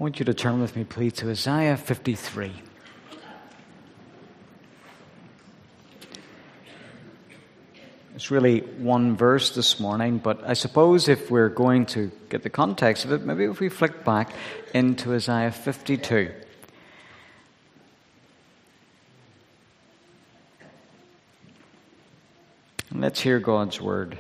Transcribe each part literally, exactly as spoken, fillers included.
I want you to turn with me, please, to Isaiah fifty-three. It's really one verse this morning, but I suppose if we're going to get the context of it, maybe if we flick back into Isaiah fifty-two. And let's hear God's word.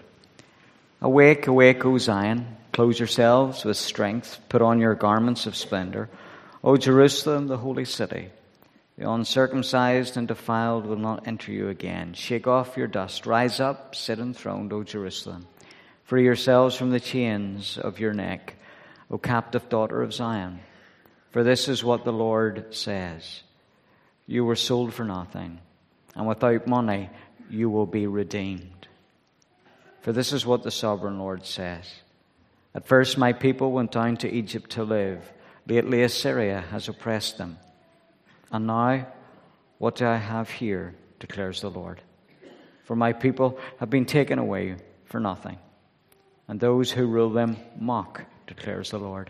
Awake, awake, O Zion. Clothe yourselves with strength. Put on your garments of splendor. O Jerusalem, the holy city. The uncircumcised and defiled will not enter you again. Shake off your dust. Rise up, sit enthroned, O Jerusalem. Free yourselves from the chains of your neck, O captive daughter of Zion. For this is what the Lord says. You were sold for nothing, and without money you will be redeemed. For this is what the sovereign Lord says. At first my people went down to Egypt to live. Lately Assyria has oppressed them. And now, what do I have here, declares the Lord? For my people have been taken away for nothing, and those who rule them mock, declares the Lord.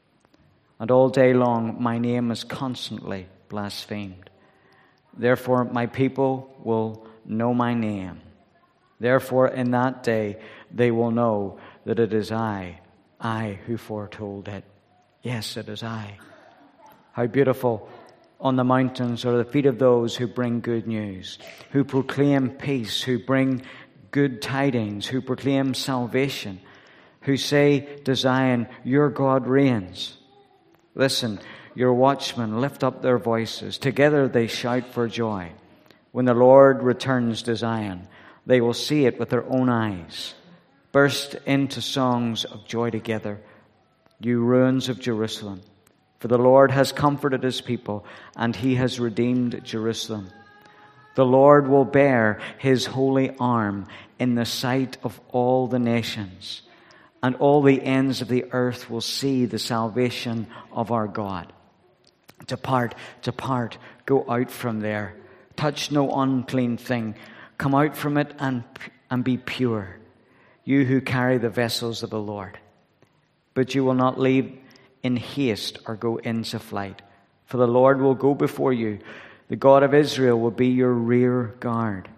And all day long my name is constantly blasphemed. Therefore my people will know my name. Therefore in that day they will know that it is I, I who foretold it. Yes, it is I. How beautiful on the mountains are the feet of those who bring good news, who proclaim peace, who bring good tidings, who proclaim salvation, who say to Zion, your God reigns. Listen, your watchmen lift up their voices. Together they shout for joy. When the Lord returns to Zion, they will see it with their own eyes. Burst into songs of joy together, you ruins of Jerusalem. For the Lord has comforted his people, and he has redeemed Jerusalem. The Lord will bear his holy arm in the sight of all the nations, and all the ends of the earth will see the salvation of our God. Depart, depart, go out from there. Touch no unclean thing. Come out from it and, and be pure, you who carry the vessels of the Lord. But you will not leave in haste or go into flight. For the Lord will go before you. The God of Israel will be your rear guard.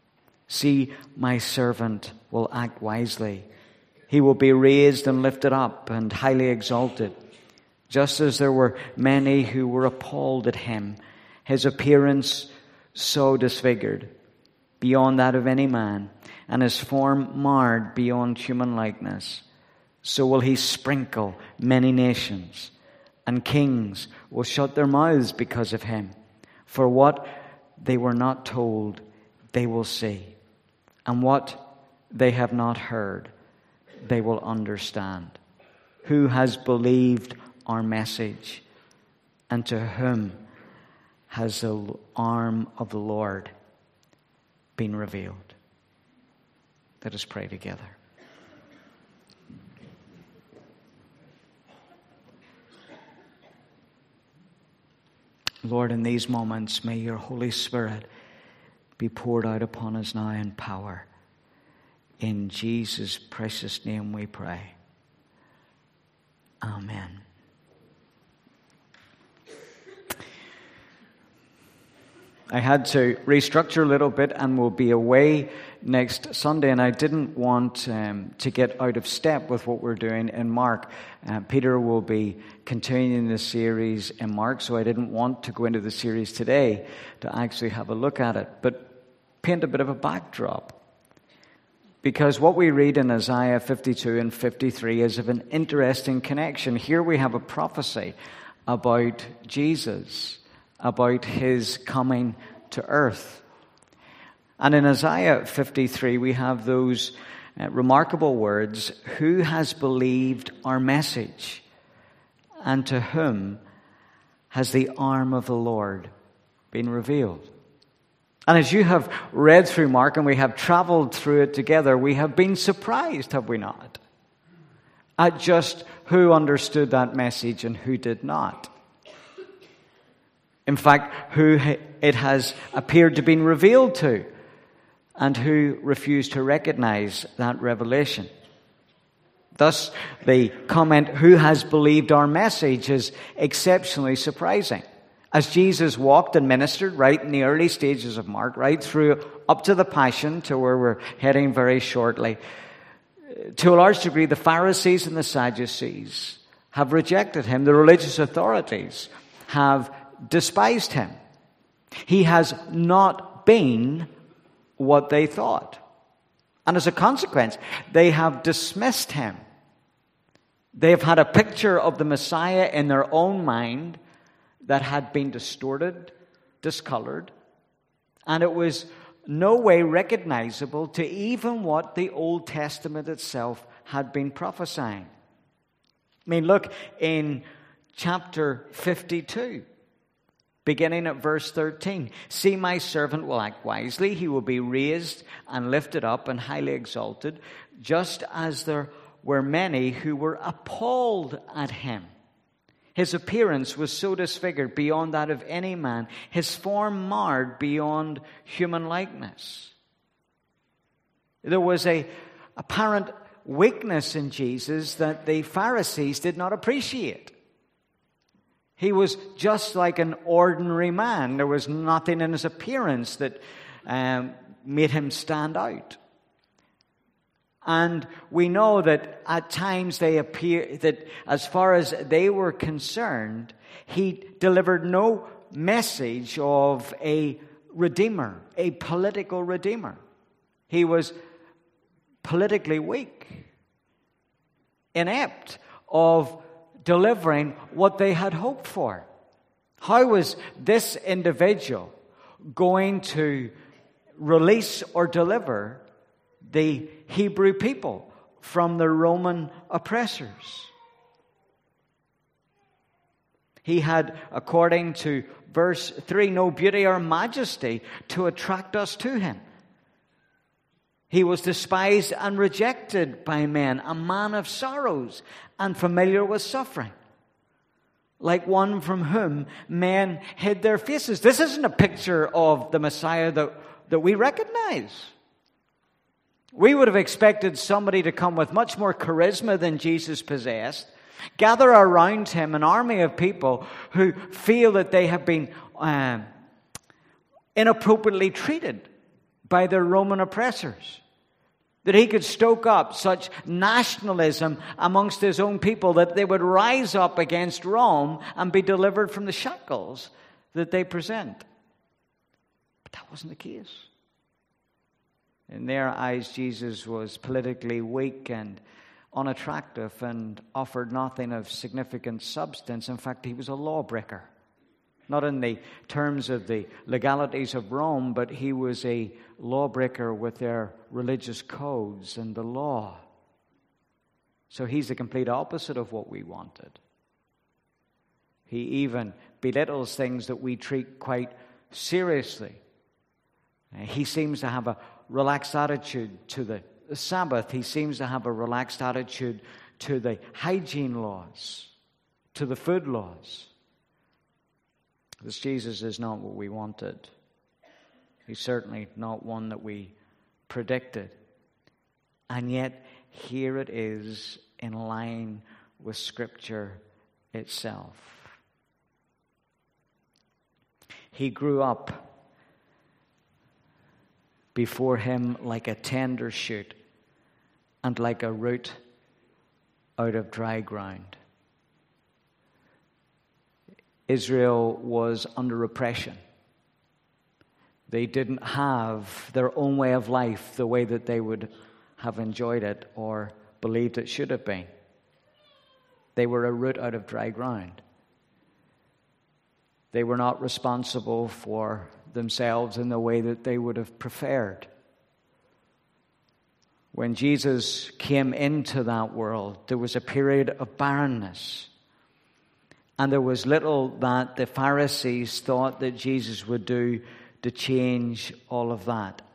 See, my servant will act wisely. He will be raised and lifted up and highly exalted. Just as there were many who were appalled at him, his appearance so disfigured beyond that of any man, and his form marred beyond human likeness. So will he sprinkle many nations, and kings will shut their mouths because of him. For what they were not told, they will see, and what they have not heard, they will understand. Who has believed our message, and to whom has the arm of the Lord been revealed? Let us pray together. Lord, in these moments, may your Holy Spirit be poured out upon us now in power. In Jesus' precious name we pray. Amen. I had to restructure a little bit and will be away next Sunday, and I didn't want um, to get out of step with what we're doing in Mark. Uh, Peter will be continuing the series in Mark, so I didn't want to go into the series today to actually have a look at it, but paint a bit of a backdrop. Because what we read in Isaiah fifty-two and fifty-three is of an interesting connection. Here we have a prophecy about Jesus, about his coming to earth. And in Isaiah fifty-three, we have those uh, remarkable words, who has believed our message, and to whom has the arm of the Lord been revealed? And as you have read through Mark and we have traveled through it together, we have been surprised, have we not, at just who understood that message and who did not. In fact, who it has appeared to be revealed to and who refused to recognize that revelation. Thus, the comment, "Who has believed our message?" is exceptionally surprising. As Jesus walked and ministered right in the early stages of Mark, right through up to the Passion, to where we're heading very shortly, to a large degree, the Pharisees and the Sadducees have rejected him. The religious authorities have despised him. He has not been what they thought. And as a consequence, they have dismissed him. They have had a picture of the Messiah in their own mind that had been distorted, discolored, and it was no way recognizable to even what the Old Testament itself had been prophesying. I mean, look in chapter fifty-two. Beginning at verse thirteen, "See, my servant will act wisely. He will be raised and lifted up and highly exalted, just as there were many who were appalled at him. His appearance was so disfigured beyond that of any man, his form marred beyond human likeness." There was a apparent weakness in Jesus that the Pharisees did not appreciate. He was just like an ordinary man. There was nothing in his appearance that um, made him stand out. And we know that at times they appear, that as far as they were concerned, he delivered no message of a redeemer, a political redeemer. He was politically weak, inept of delivering what they had hoped for. How was this individual going to release or deliver the Hebrew people from the Roman oppressors? He had, according to verse three, no beauty or majesty to attract us to him. He was despised and rejected by men, a man of sorrows and familiar with suffering, like one from whom men hid their faces. This isn't a picture of the Messiah that, that we recognize. We would have expected somebody to come with much more charisma than Jesus possessed, gather around him an army of people who feel that they have been um, inappropriately treated by their Roman oppressors, that he could stoke up such nationalism amongst his own people that they would rise up against Rome and be delivered from the shackles that they present. But that wasn't the case. In their eyes, Jesus was politically weak and unattractive and offered nothing of significant substance. In fact, he was a lawbreaker. Not in the terms of the legalities of Rome, but he was a lawbreaker with their religious codes and the law. So he's the complete opposite of what we wanted. He even belittles things that we treat quite seriously. He seems to have a relaxed attitude to the Sabbath. He seems to have a relaxed attitude to the hygiene laws, to the food laws. This Jesus is not what we wanted. He's certainly not one that we predicted. And yet, here it is in line with Scripture itself. He grew up before him like a tender shoot and like a root out of dry ground. Israel was under oppression. They didn't have their own way of life the way that they would have enjoyed it or believed it should have been. They were a root out of dry ground. They were not responsible for themselves in the way that they would have preferred. When Jesus came into that world, there was a period of barrenness. And there was little that the Pharisees thought that Jesus would do to change all of that.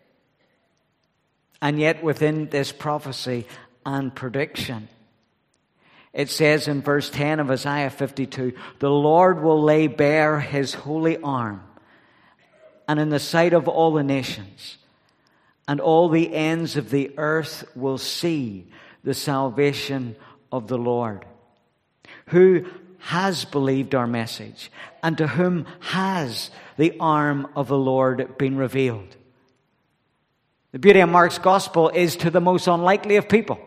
And yet within this prophecy and prediction, it says in verse ten of Isaiah fifty-two, "The Lord will lay bare his holy arm, and in the sight of all the nations, and all the ends of the earth will see the salvation of the Lord? Who has believed our message, and to whom has the arm of the Lord been revealed? The beauty of Mark's gospel is to the most unlikely of people.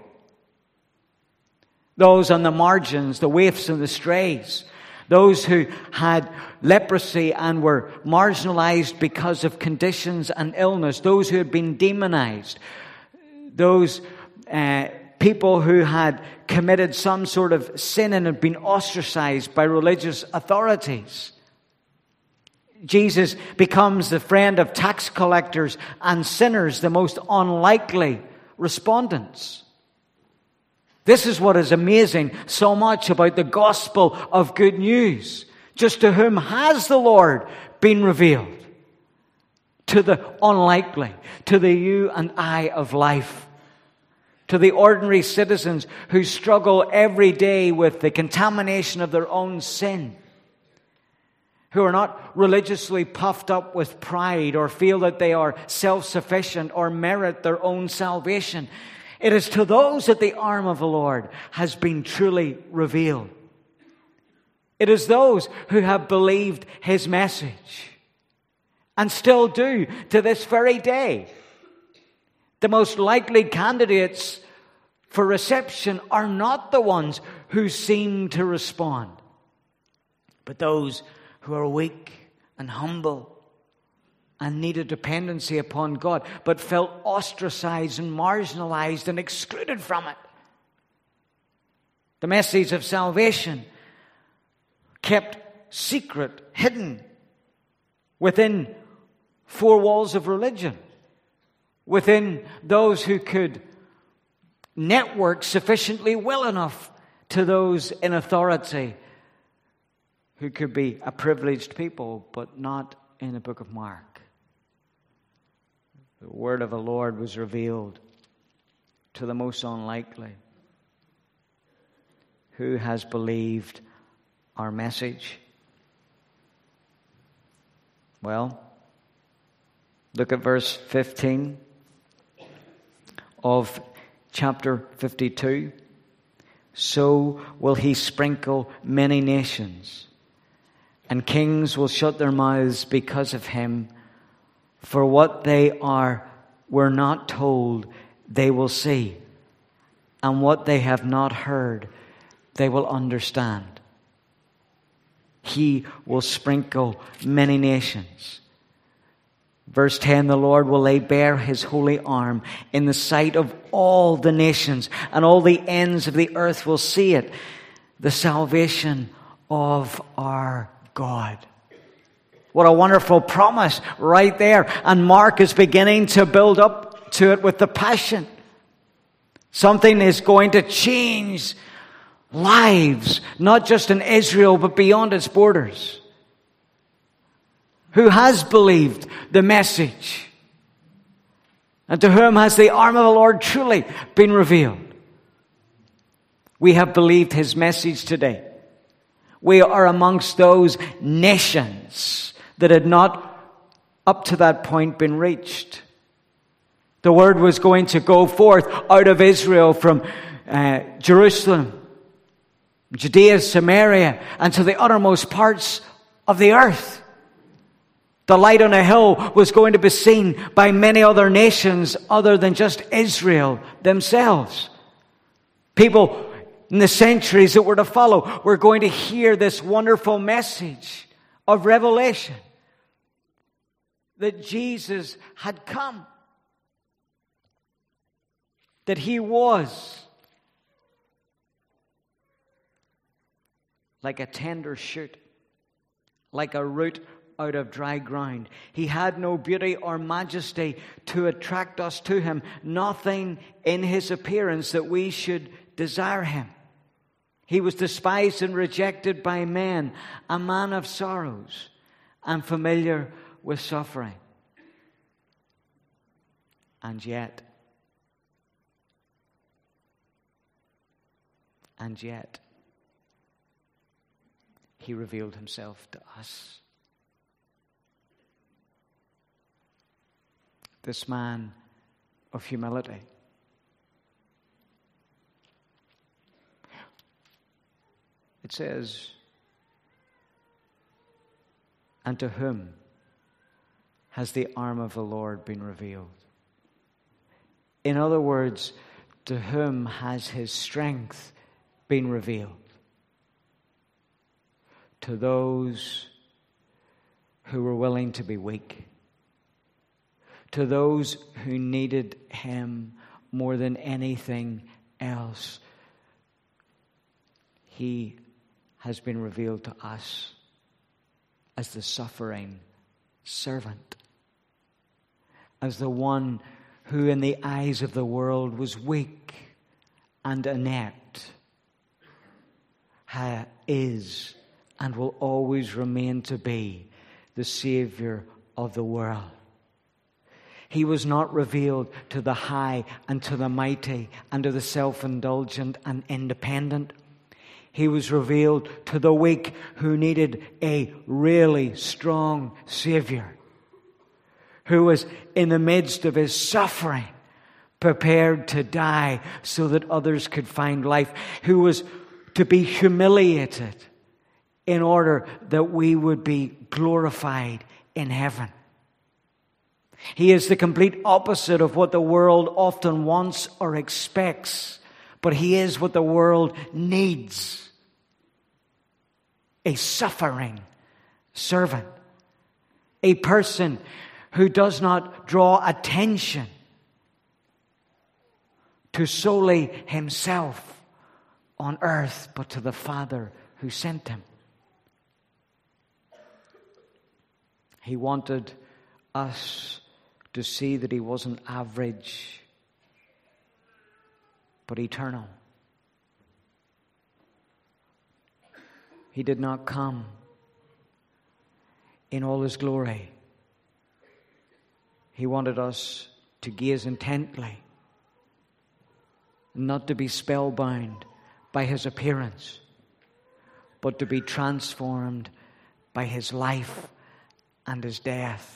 Those on the margins, the waifs and the strays. Those who had leprosy and were marginalized because of conditions and illness. Those who had been demonized. Those uh, people who had committed some sort of sin and had been ostracized by religious authorities. Jesus becomes the friend of tax collectors and sinners, the most unlikely respondents. This is what is amazing so much about the gospel of good news. Just to whom has the Lord been revealed? To the unlikely, to the you and I of life. To the ordinary citizens who struggle every day with the contamination of their own sin. Who are not religiously puffed up with pride or feel that they are self-sufficient or merit their own salvation. It is to those that the arm of the Lord has been truly revealed. It is those who have believed His message and still do to this very day. The most likely candidates for reception are not the ones who seem to respond, but those who are weak and humble and needed dependency upon God, but felt ostracized and marginalized and excluded from it. The message of salvation kept secret, hidden within four walls of religion, within those who could network sufficiently well enough to those in authority who could be a privileged people, but not in the book of Mark. The word of the Lord was revealed to the most unlikely. Who has believed our message? Well, look at verse fifteen of chapter fifty-two. So will He sprinkle many nations, and kings will shut their mouths because of Him. For what they are were not told, they will see, and what they have not heard, they will understand. He will sprinkle many nations. Verse ten, the Lord will lay bare His holy arm in the sight of all the nations, and all the ends of the earth will see it, the salvation of our God. What a wonderful promise right there. And Mark is beginning to build up to it with the passion. Something is going to change lives, not just in Israel, but beyond its borders. Who has believed the message? And to whom has the arm of the Lord truly been revealed? We have believed His message today. We are amongst those nations that had not up to that point been reached. The word was going to go forth out of Israel from uh, Jerusalem, Judea, Samaria, and to the uttermost parts of the earth. The light on a hill was going to be seen by many other nations other than just Israel themselves. People in the centuries that were to follow were going to hear this wonderful message of revelation that Jesus had come, that He was like a tender shoot, like a root out of dry ground. He had no beauty or majesty to attract us to Him, nothing in His appearance that we should desire Him. He was despised and rejected by men, a man of sorrows and familiar with suffering. And yet, and yet, He revealed Himself to us. This man of humility, It says, and to whom has the arm of the Lord been revealed? In other words, to whom has his strength been revealed? To those who were willing to be weak. To those who needed him more than anything else. He has been revealed to us as the suffering servant, as the one who in the eyes of the world was weak and inept, ha, is and will always remain to be the Savior of the world. He was not revealed to the high and to the mighty and to the self-indulgent and independent. He was revealed to the weak who needed a really strong Savior, who was in the midst of his suffering, prepared to die so that others could find life, who was to be humiliated in order that we would be glorified in heaven. He is the complete opposite of what the world often wants or expects, but he is what the world needs. A suffering servant. A person who does not draw attention to solely himself on earth, but to the Father who sent him. He wanted us to see that he wasn't average, but eternal. He did not come in all his glory. He wanted us to gaze intently, not to be spellbound by his appearance, but to be transformed by his life and his death.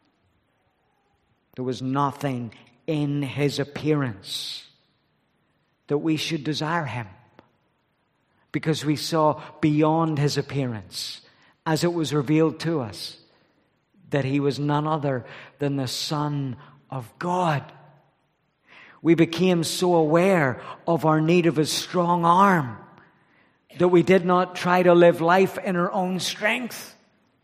There was nothing in his appearance that we should desire him, because we saw beyond his appearance, as it was revealed to us, that he was none other than the Son of God. We became so aware of our need of his strong arm that we did not try to live life in our own strength.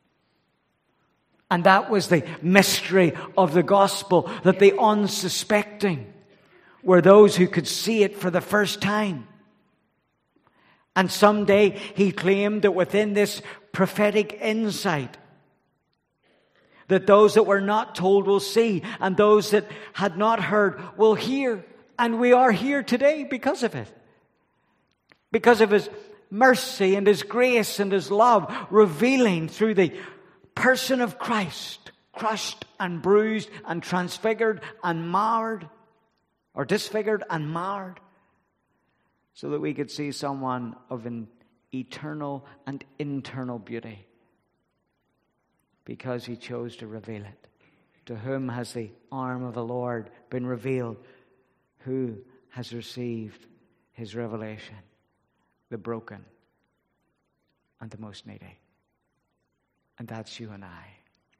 And that was the mystery of the gospel, that the unsuspecting were those who could see it for the first time. And someday he claimed that within this prophetic insight, that those that were not told will see, and those that had not heard will hear. And we are here today because of it. Because of his mercy and his grace and his love, revealing through the person of Christ, crushed and bruised and transfigured and marred, or disfigured and marred, so that we could see someone of an eternal and internal beauty, because he chose to reveal it. To whom has the arm of the Lord been revealed? Who has received his revelation? The broken and the most needy. And that's you and I.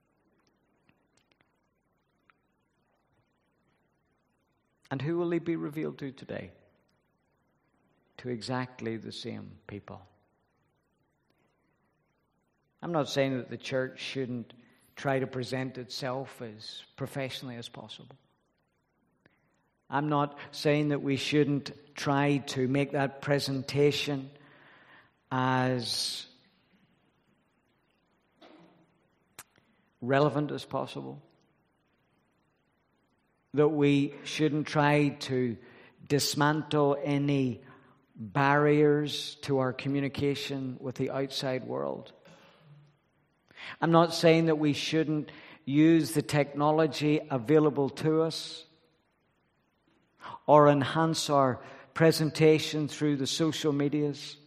And who will he be revealed to today? To exactly the same people. I'm not saying that the church shouldn't try to present itself as professionally as possible. I'm not saying that we shouldn't try to make that presentation as relevant as possible. That we shouldn't try to dismantle any barriers to our communication with the outside world. I'm not saying that we shouldn't use the technology available to us or enhance our presentation through the social medias.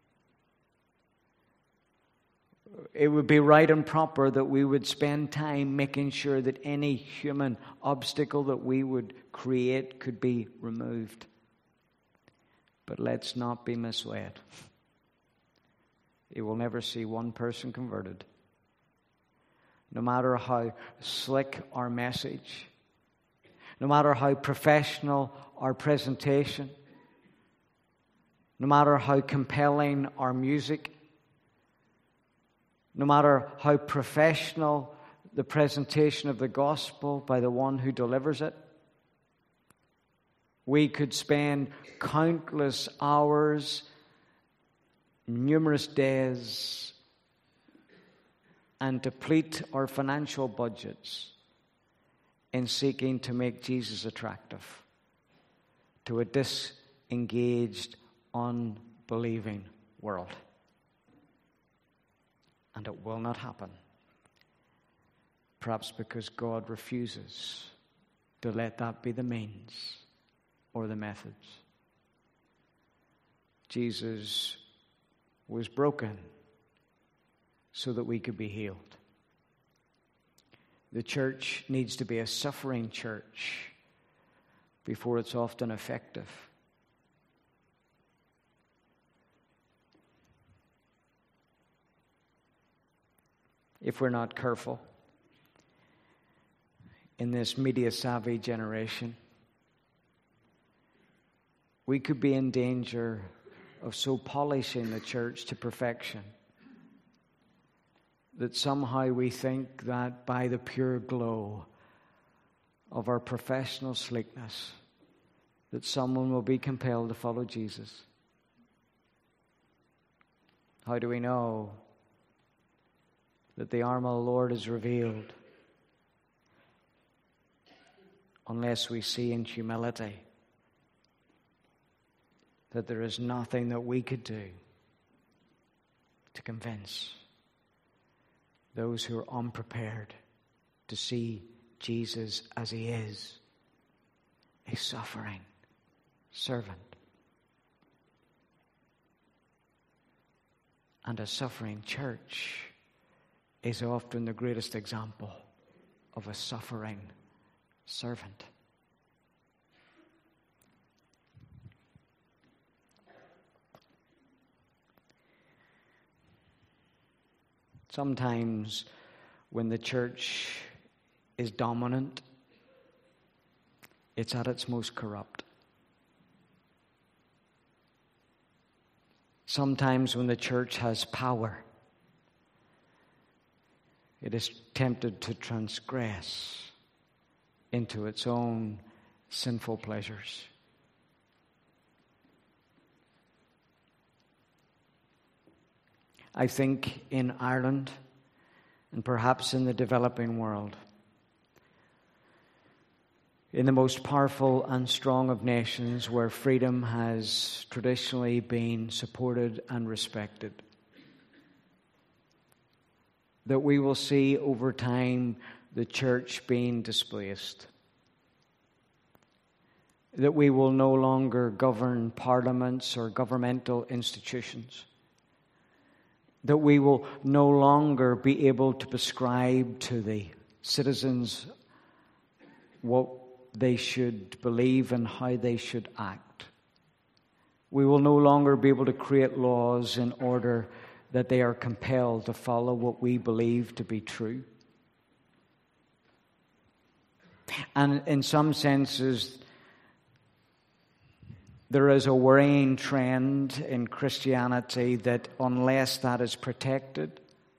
It would be right and proper that we would spend time making sure that any human obstacle that we would create could be removed. But let's not be misled. he will never see one person converted. No matter how slick our message, no matter how professional our presentation, no matter how compelling our music, no matter how professional the presentation of the gospel by the one who delivers it, we could spend countless hours, numerous days, and deplete our financial budgets in seeking to make Jesus attractive to a disengaged, unbelieving world. And it will not happen. Perhaps because God refuses to let that be the means or the methods. Jesus was broken so that we could be healed. The church needs to be a suffering church before it's often effective. If we're not careful in this media-savvy generation, we could be in danger of so polishing the church to perfection that somehow we think that by the pure glow of our professional sleekness that someone will be compelled to follow Jesus. How do we know that the arm of the Lord is revealed? Unless we see in humility that there is nothing that we could do to convince those who are unprepared to see Jesus as he is, a suffering servant. And a suffering church is often the greatest example of a suffering servant. Sometimes when the church is dominant, it's at its most corrupt. Sometimes when the church has power, it is tempted to transgress into its own sinful pleasures. I think in Ireland, and perhaps in the developing world, in the most powerful and strong of nations where freedom has traditionally been supported and respected, that we will see over time the church being displaced, that we will no longer govern parliaments or governmental institutions, that we will no longer be able to prescribe to the citizens what they should believe and how they should act. We will no longer be able to create laws in order that they are compelled to follow what we believe to be true. And in some senses, there is a worrying trend in Christianity that unless that is protected,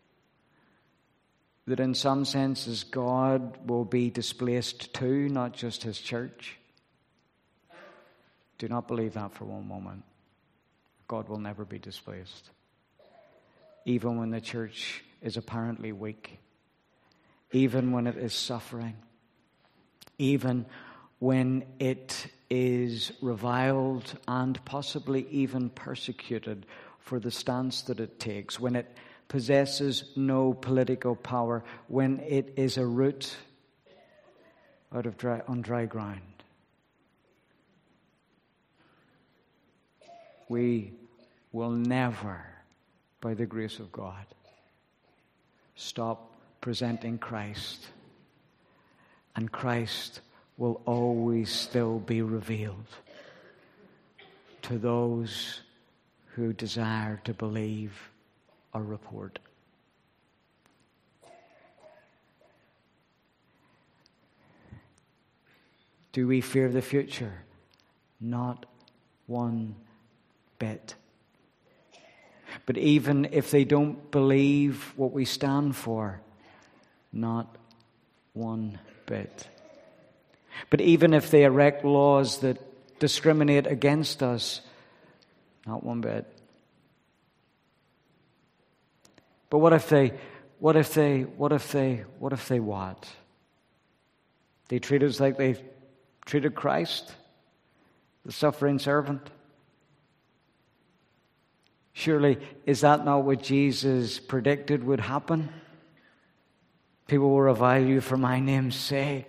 that in some senses God will be displaced too, not just his church. Do not believe that for one moment. God will never be displaced. Even when the church is apparently weak, even when it is suffering, even when it is reviled and possibly even persecuted for the stance that it takes, when it possesses no political power, when it is a root out of dry, on dry ground. We will never, by the grace of God, stop presenting Christ, and Christ will always still be revealed to those who desire to believe our report. Do we fear the future? Not one bit. But even if they don't believe what we stand for, not one bit. But even if they erect laws that discriminate against us, not one bit. But what if they, what if they, what if they, what if they what? They treat us like they treated Christ, the suffering servant. Surely, is that not what Jesus predicted would happen? People will revile you for my name's sake.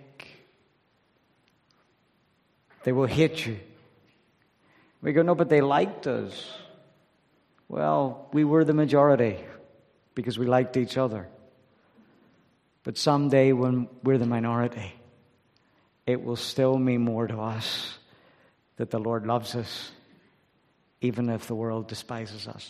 They will hate you. We go, no, but they liked us. Well, we were the majority because we liked each other. But someday when we're the minority, it will still mean more to us that the Lord loves us, even if the world despises us.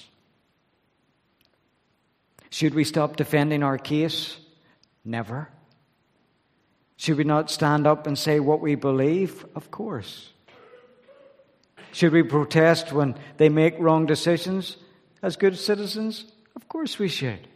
Should we stop defending our case? Never. Should we not stand up and say what we believe? Of course. Should we protest when they make wrong decisions as good citizens? Of course we should.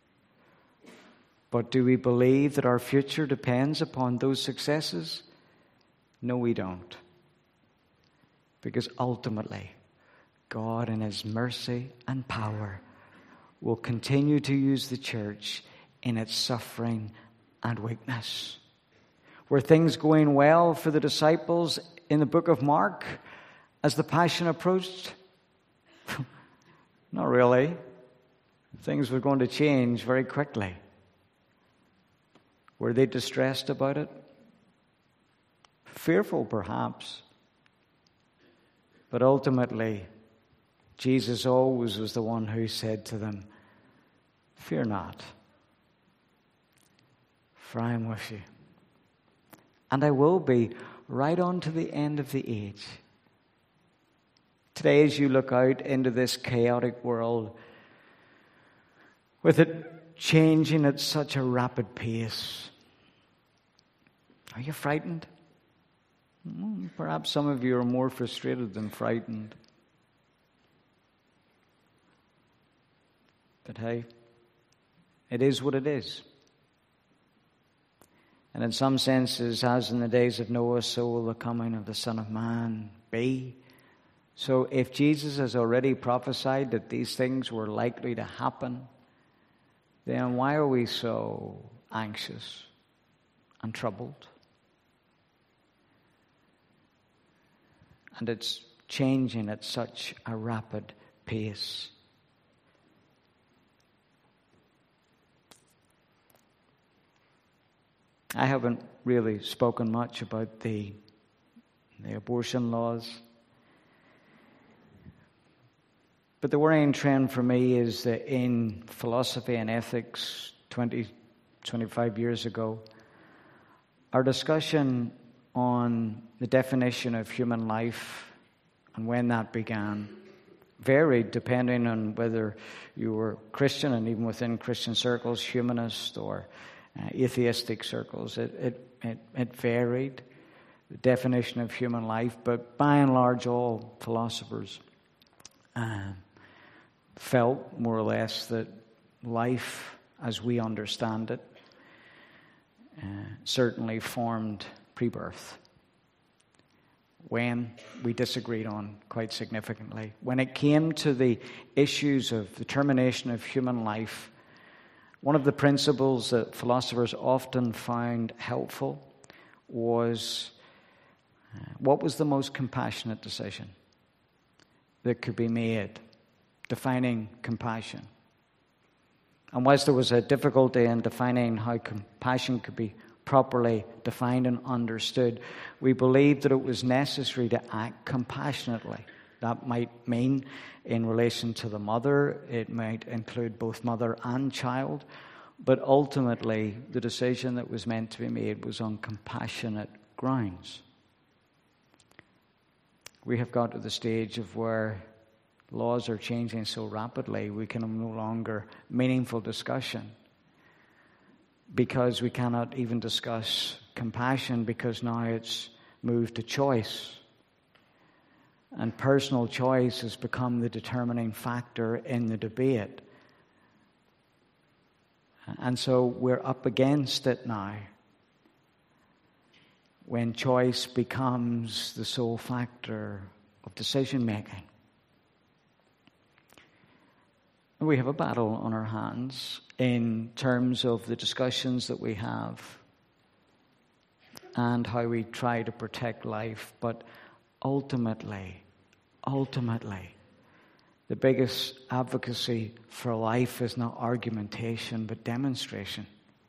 But do we believe that our future depends upon those successes? No, we don't. Because ultimately, God in His mercy and power will continue to use the church in its suffering and weakness. Were things going well for the disciples in the book of Mark as the Passion approached? Not really. Things were going to change very quickly. Were they distressed about it? Fearful, perhaps. But ultimately, Jesus always was the one who said to them, "Fear not, for I am with you. And I will be right on to the end of the age." Today, as you look out into this chaotic world, with it changing at such a rapid pace, are you frightened? Well, perhaps some of you are more frustrated than frightened. But hey, it is what it is. And in some senses, as in the days of Noah, so will the coming of the Son of Man be. So if Jesus has already prophesied that these things were likely to happen, then why are we so anxious and troubled? And it's changing at such a rapid pace. I haven't really spoken much about the, the abortion laws. But the worrying trend for me is that in philosophy and ethics twenty, twenty-five years ago, our discussion on the definition of human life and when that began varied depending on whether you were Christian, and even within Christian circles, humanist or uh, atheistic circles. It, it, it, it varied, the definition of human life, but by and large all philosophers uh, felt more or less that life as we understand it uh, certainly formed pre-birth. When we disagreed on quite significantly. When it came to the issues of the termination of human life, one of the principles that philosophers often found helpful was uh, what was the most compassionate decision that could be made, defining compassion. And whilst there was a difficulty in defining how compassion could be properly defined and understood, we believed that it was necessary to act compassionately. That might mean in relation to the mother, it might include both mother and child, but ultimately the decision that was meant to be made was on compassionate grounds. We have got to the stage of where Laws are changing so rapidly, we can have no longer meaningful discussion because we cannot even discuss compassion because now it's moved to choice. And personal choice has become the determining factor in the debate. And so we're up against it now when choice becomes the sole factor of decision making. We have a battle on our hands in terms of the discussions that we have and how we try to protect life. But ultimately, ultimately, the biggest advocacy for life is not argumentation, but demonstration.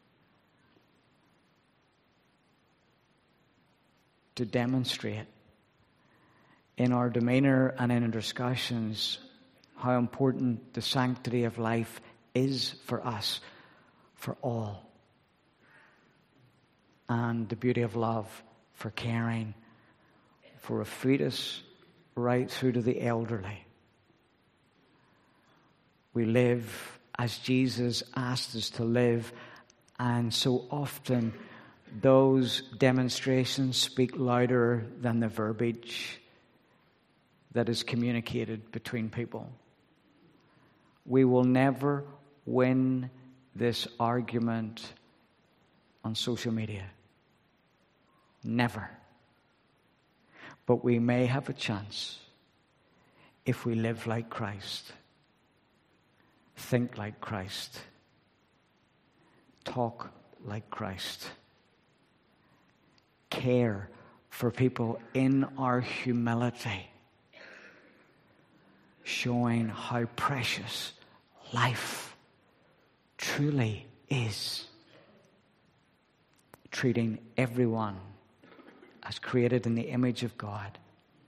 To demonstrate in our demeanor and in our discussions how important the sanctity of life is for us, for all. And the beauty of love for caring, for a fetus right through to the elderly. We live as Jesus asked us to live, and so often those demonstrations speak louder than the verbiage that is communicated between people. We will never win this argument on social media. Never. But we may have a chance if we live like Christ, think like Christ, talk like Christ, care for people in our humility, showing how precious life truly is, treating everyone as created in the image of God,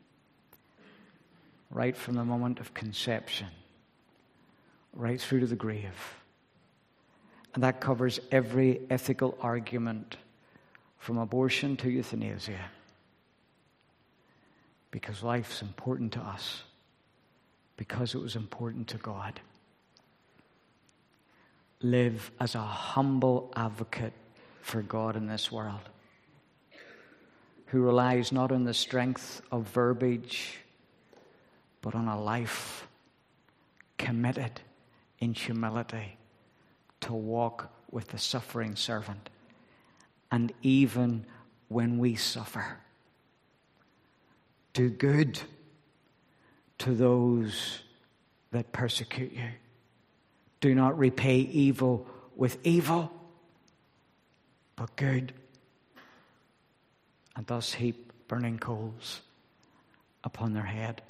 right from the moment of conception, right through to the grave. And that covers every ethical argument from abortion to euthanasia, because life's important to us, because it was important to God. Live as a humble advocate for God in this world, who relies not on the strength of verbiage, but on a life committed in humility to walk with the suffering servant. And even when we suffer, do good to those that persecute you. Do not repay evil with evil, but good. And thus heap burning coals upon their head.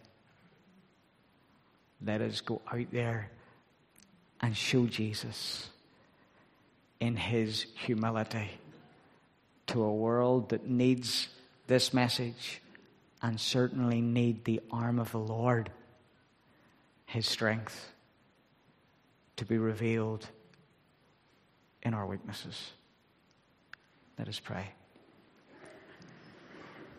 Let us go out there and show Jesus in his humility to a world that needs this message and certainly need the arm of the Lord, his strength, to be revealed in our weaknesses. Let us pray.